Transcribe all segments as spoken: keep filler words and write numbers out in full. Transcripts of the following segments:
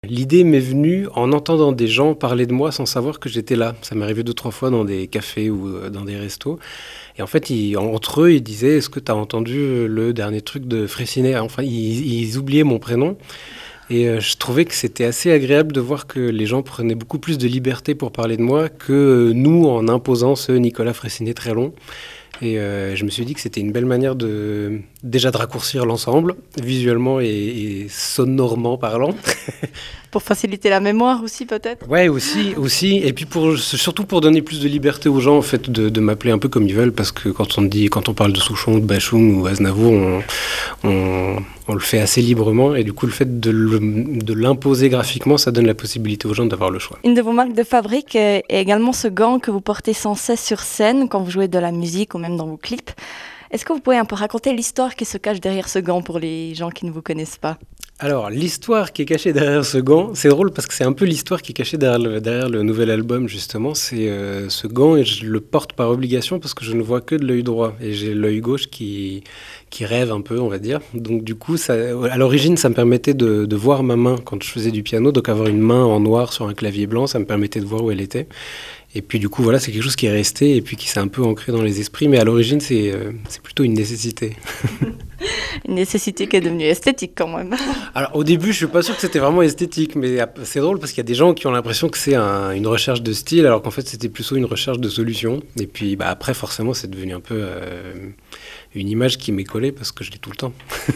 L'idée m'est venue en entendant des gens parler de moi sans savoir que j'étais là. Ça m'est arrivé deux, trois fois dans des cafés ou euh, dans des restos. Et en fait, ils- entre eux, ils disaient: Est-ce que tu as entendu le dernier truc de Fraissinet? Enfin, ils, ils oubliaient mon prénom. Et euh, je trouvais que c'était assez agréable de voir que les gens prenaient beaucoup plus de liberté pour parler de moi que euh, nous en imposant ce Nicolas Fraissinet très long. Et euh, je me suis dit que c'était une belle manière de déjà de raccourcir l'ensemble, visuellement et, et sonorement parlant. Pour faciliter la mémoire aussi, peut-être? Ouais, aussi, aussi. Et puis pour, surtout pour donner plus de liberté aux gens, en fait, de, de m'appeler un peu comme ils veulent, parce que quand on dit, quand on parle de Souchon, de Bachung ou Aznavour, on, on, on le fait assez librement. Et du coup, le fait de, le- de l'imposer graphiquement, ça donne la possibilité aux gens d'avoir le choix. Une de vos marques de fabrique est est également ce gant que vous portez sans cesse sur scène quand vous jouez de la musique ou même dans vos clips. Est-ce que vous pouvez un peu raconter l'histoire qui se cache derrière ce gant pour les gens qui ne vous connaissent pas? Alors, l'histoire qui est cachée derrière ce gant, c'est drôle parce que c'est un peu l'histoire qui est cachée derrière le, derrière le nouvel album, justement. C'est euh, ce gant et je le porte par obligation parce que je ne vois que de l'œil droit et j'ai l'œil gauche qui, qui rêve un peu, on va dire. Donc, du coup, ça, à l'origine, ça me permettait de, de voir ma main quand je faisais du piano. Donc, avoir une main en noir sur un clavier blanc, ça me permettait de voir où elle était. Et puis, du coup, voilà, c'est quelque chose qui est resté et puis qui s'est un peu ancré dans les esprits. Mais à l'origine, c'est euh, c'est plutôt une nécessité. Une nécessité qui est devenue esthétique quand même. Alors au début, je suis pas sûr que c'était vraiment esthétique, mais ap- c'est drôle parce qu'il y a des gens qui ont l'impression que c'est un- une recherche de style, alors qu'en fait c'était plutôt une recherche de solution. Et puis bah, après, forcément, c'est devenu un peu euh, une image qui m'est collée parce que je l'ai tout le temps.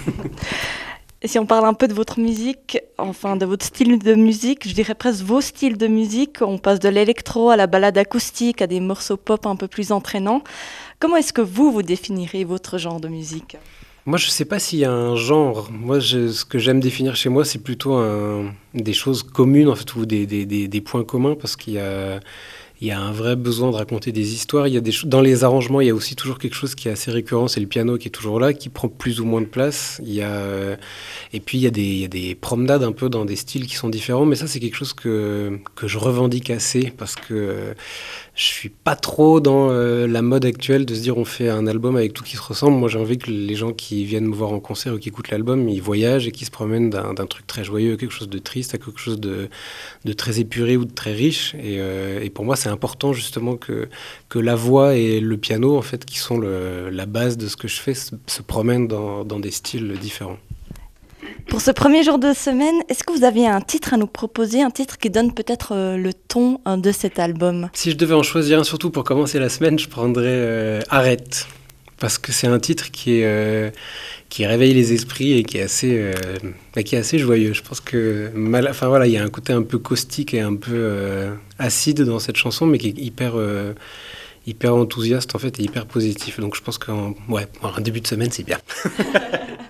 Et si on parle un peu de votre musique, enfin de votre style de musique, je dirais presque vos styles de musique, on passe de l'électro à la balade acoustique, à des morceaux pop un peu plus entraînants. Comment est-ce que vous, vous définirez votre genre de musique? Moi, je sais pas s'il y a un genre. Moi, je- ce que j'aime définir chez moi, c'est plutôt un- des choses communes en fait, ou des, des- des- des points communs parce qu'il y a Il y a un vrai besoin de raconter des histoires. Il y a des cho- dans les arrangements, il y a aussi toujours quelque chose qui est assez récurrent, c'est le piano qui est toujours là, qui prend plus ou moins de place. Il y a, euh, et puis il y a des, il y a des promenades un peu dans des styles qui sont différents, mais ça c'est quelque chose que, que je revendique assez parce que euh, je suis pas trop dans euh, la mode actuelle de se dire on fait un album avec tout qui se ressemble. Moi j'ai envie que les gens qui viennent me voir en concert ou qui écoutent l'album, ils voyagent et qu'ils se promènent d'un d'un truc très joyeux à quelque chose de triste, à quelque chose de, de très épuré ou de très riche. Et, euh, et pour moi, c'est important justement que, que la voix et le piano, en fait, qui sont le- la base de ce que je fais, se, se promènent dans, dans des styles différents. Pour ce premier jour de semaine, est-ce que vous aviez un titre à nous proposer, un titre qui donne peut-être euh, le ton euh, de cet album? Si je devais en choisir un, surtout pour commencer la semaine, je prendrais euh, Arrête. Parce que c'est un titre qui, est, euh, qui réveille les esprits et qui est assez, euh, bah, qui est assez joyeux. Je pense que, mal, enfin voilà, il y a un côté un peu caustique et un peu euh, acide dans cette chanson, mais qui est hyper, euh, hyper enthousiaste en fait et hyper positif. Donc je pense qu'un ouais, un début de semaine, c'est bien.